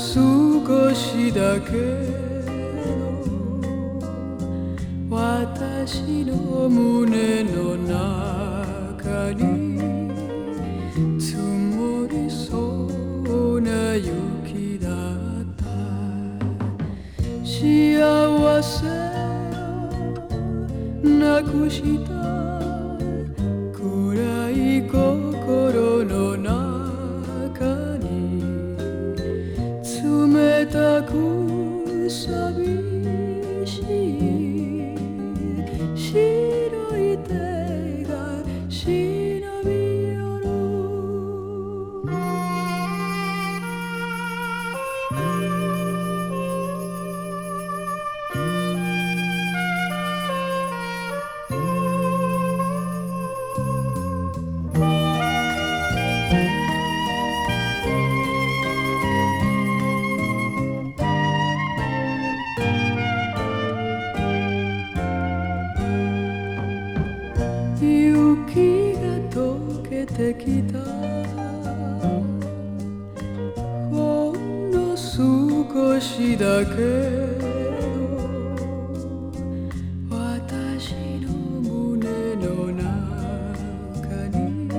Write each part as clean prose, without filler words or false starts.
少しだけの私の胸の中に積もりそうな雪だった幸せをなくした暗い心の中に冷たく寂しい白い手が忍び寄る雪が溶けてきたほんの少しだけど私の胸の中に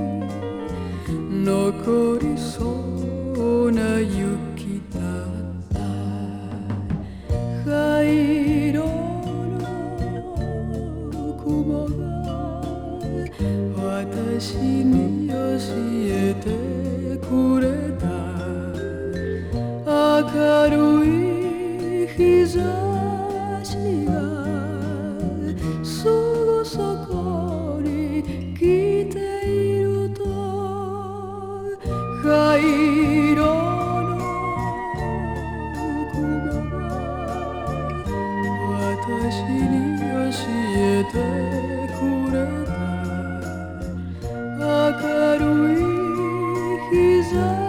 残りそうな雪だった灰色の雲が私に教えてくれた明るい日差しがすぐそこに来ていると灰色の雲が私に教えてくれた明るい日差し